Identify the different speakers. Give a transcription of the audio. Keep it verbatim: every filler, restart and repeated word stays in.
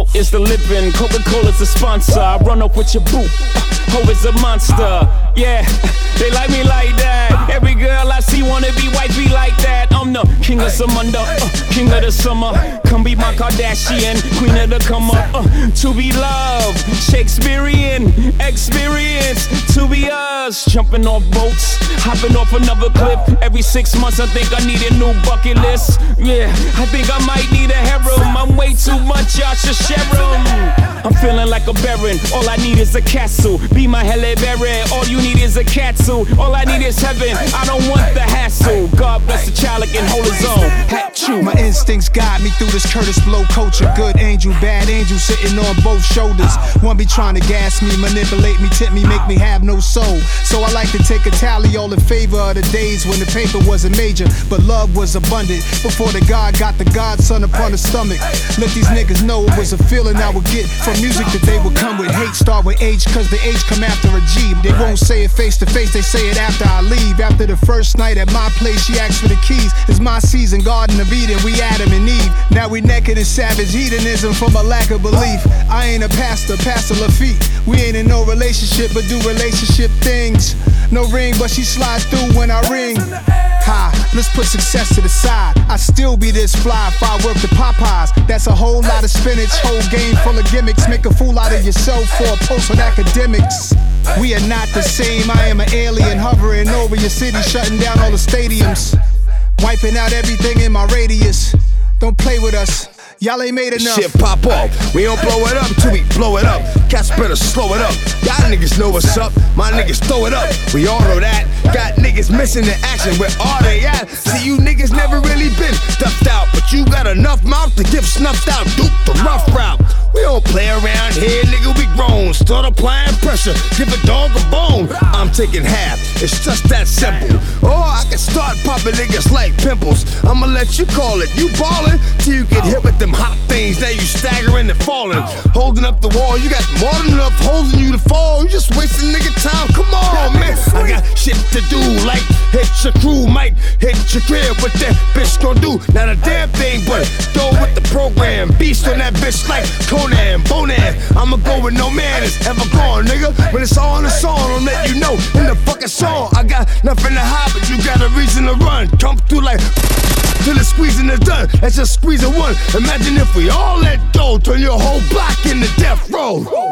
Speaker 1: Smoke is the living, Coca-Cola's the sponsor. I run up with your boot, ho is a monster. Yeah, they like me like that. Every girl I see wanna be wifey like that. I'm the king of Samunda, uh, king of the summer. Come be my Kardashian, queen of the come up. Uh, to be loved, Shakespearean experience. To be us, jumping off boats, hopping off another cliff. Every six months I think I need a new bucket list. Yeah, I think I might need a harem. I'm way too much, y'all should share 'em. I'm feeling like a baron, all I need is a castle. Be my Halle Berry, all you need is a catsuit. All I need is heaven, I don't want the hassle. God bless the child that can hold his own. Hat chew.
Speaker 2: My instincts guide me through this Curtis Blow culture. Good angel, bad angel sitting on both shoulders. One be trying to gas me, manipulate me, tip me, make me have no soul. So I like to take a tally all in favor of the days when the paper wasn't major, but love was abundant. Before the God got the godson upon the stomach. Let these niggas know it was a feeling I would get from music that they would come with. Hate start with H, cause the H come after a G. They won't say it face to face, they say it after I leave. After the first night at my place, she asked for the keys. It's my season, Garden of Eden, we Adam and Eve. Now we naked in savage hedonism from a lack of belief. I ain't a pastor, Pastor Lafitte. We ain't in no relationship, but do relationship things. No ring, but she slide through when I ring. Ha, let's put success to the side. I still be this fly if I work the Popeyes. That's a whole lot of spinach, whole game full of gimmicks. Make a fool out of yourself for a post on academics. We are not the same, I am an alien hovering over your city, shutting down all the stadiums. Wiping out everything in my radius. Don't play with us, y'all ain't made enough.
Speaker 3: Shit pop off, we don't blow it up till we blow it up. Cats better slow it up, y'all niggas know what's up. My niggas throw it up, we all know that. Got niggas missing the action, where are they at? See, you niggas never really been stuffed out, but you got enough mouth to get snuffed out. Duke the rough route, we don't play around here, nigga, we grown. Start applying pressure, give a dog a bone. I'm taking half, it's just that simple. Or I can start popping niggas like pimples. I'ma let you call it, you ballin' till you get hit with them hot things. Now you staggering and falling, holding up the wall. You got more than enough holding you to fall. You just wasting nigga time, come on, man. I got shit to do, like hit your crew, might hit your crib. What that bitch gon' do? Not a damn thing, but go with the program. Beast on that bitch like Conan, Bonan. I'ma go with no man is ever gone, nigga. When it's all in the song, I'll let you know in the fucking song. I got nothing to hide, but you got a reason to run. Come through like till the squeezing is done. That's just squeezing one. Imagine if we all let go, turn your whole block into death row.